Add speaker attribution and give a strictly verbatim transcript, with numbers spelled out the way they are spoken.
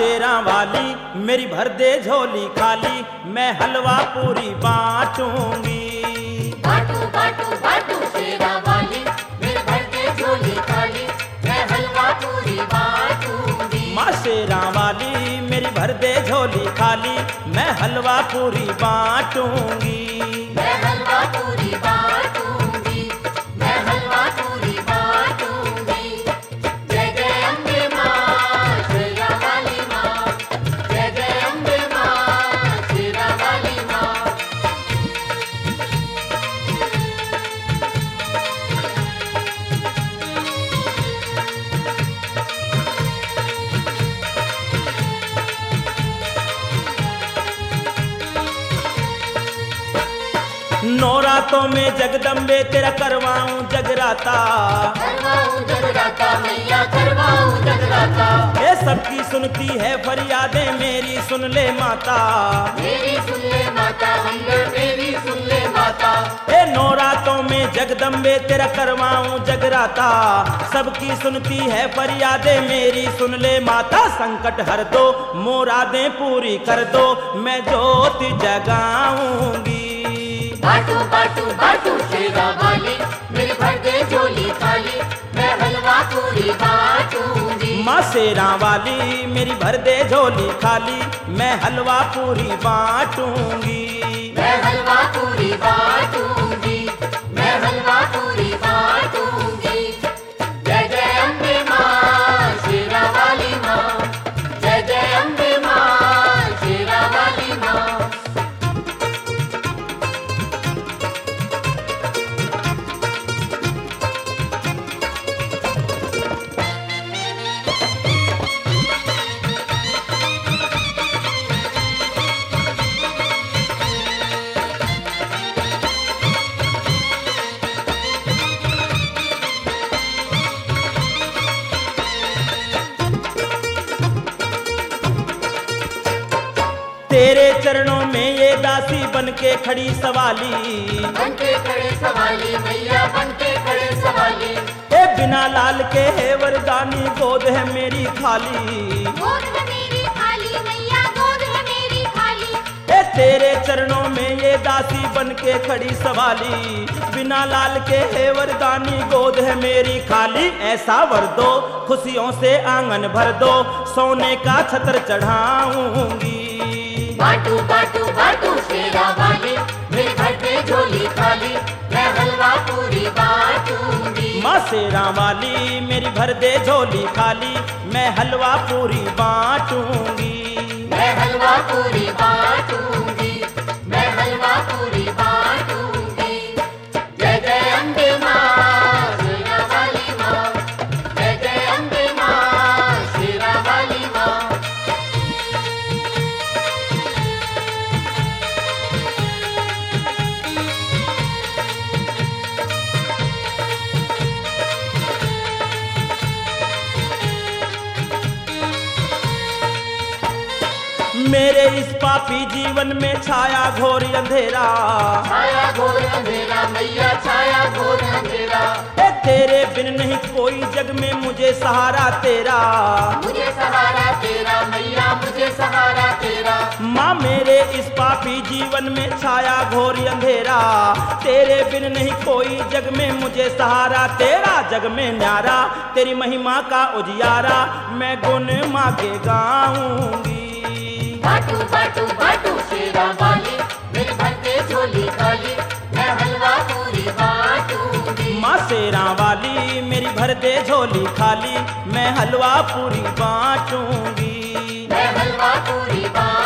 Speaker 1: शेरा वाली मेरी भर दे झोली खाली, मैं हलवा पूरी बांटूंगी।
Speaker 2: बाटू बाटू बाटू शेरा वाली मेरी भर दे झोली खाली, मैं हलवा पूरी बांटूंगी।
Speaker 1: माँ शेरा वाली मेरी भर दे झोली खाली, मैं हलवा पूरी बांटूंगी।
Speaker 2: मैं हलवा पूरी बांटूंगी, मैं हलवा पूरी बांटूंगी। जय जय अम्बे माँ शेरा वाली माँ, जय जय अम्बे माँ शेरा वाली माँ।
Speaker 1: नौरातों में जगदम्बे तेरा करवाऊं जगराता,
Speaker 2: करवाऊं जगराता मैया करवाऊं जगराता।
Speaker 1: ये सबकी सुनती है फरियादें मेरी सुन ले माता,
Speaker 2: मेरी सुन ले माता मंगल मेरी सुन ले माता।
Speaker 1: ए नौरातों में जगदम्बे तेरा करवाऊं जगराता, सबकी सुनती है फरियादें मेरी सुन ले माता। संकट हर दो मुरादें पूरी कर दो, मैं ज्योति जगाऊंगी।
Speaker 2: बाटू बाटू बाटू शेरा वाली मेरी भर दे झोली खाली, मैं हलवा पूरी बांटूंगी।
Speaker 1: माँ शेरा वाली मेरी भर दे झोली खाली, मैं हलवा पूरी बांटूंगी।
Speaker 2: मैं हलवा पूरी बांटूंगी, मैं हलवा पूरी बांटूंगी। जय जय अम्बे माँ शेरा वाली माँ, जय जय अम्बे माँ शेरा वाली माँ।
Speaker 1: तेरे चरणों में ये दासी बन के खड़ी सवाली,
Speaker 2: बनके खड़े सवाली मैया बनके खड़े सवाली।
Speaker 1: ए बिना लाल के है वरदानी गोद है मेरी खाली,
Speaker 2: गोद है मेरी खाली मैया गोद है मेरी खाली।
Speaker 1: ए तेरे चरणों में ये दासी बन के खड़ी सवाली, बिना लाल के है वरदानी गोद है मेरी खाली। ऐसा वर दो खुशियों से आंगन भर दो, सोने का छतर चढ़ाऊंगी।
Speaker 2: बाटू बाटू बाटू शेरा वाली मेरी भर दे झोली खाली, मैं हलवा पूरी बांटूंगी।
Speaker 1: माँ शेरा वाली मेरी भर दे झोली खाली, मैं हलवा पूरी बांटूंगी।
Speaker 2: मैं हलवा पूरी बांटूंगी, मैं हलवा पूरी बांटूंगी। जय जय अम्बे माँ शेरा वाली माँ, जय जय अम्बे माँ शेरा वाली माँ।
Speaker 1: मेरे इस पापी जीवन में छाया घोर अंधेरा,
Speaker 2: छाया घोर अंधेरा मैया छाया घोर अंधेरा।
Speaker 1: ए तेरे बिन नहीं कोई जग में मुझे सहारा तेरा,
Speaker 2: मुझे सहारा तेरा मैया मुझे सहारा तेरा।
Speaker 1: माँ मेरे इस पापी जीवन में छाया घोर अंधेरा, तेरे बिन नहीं कोई जग में मुझे सहारा तेरा। जग में न्यारा तेरी महिमा का उजियारा, मैं गुण माँ के गाऊंगी।
Speaker 2: बाटू बाटू बाटू शेरा वाली मेरी भर दे झोली खाली, मैं हलवा पूरी बांटूंगी।
Speaker 1: माँ शेरा वाली मेरी भर दे झोली खाली, मैं हलवा पूरी बांटूंगी।
Speaker 2: मैं हलवा पूरी बांटूंगी।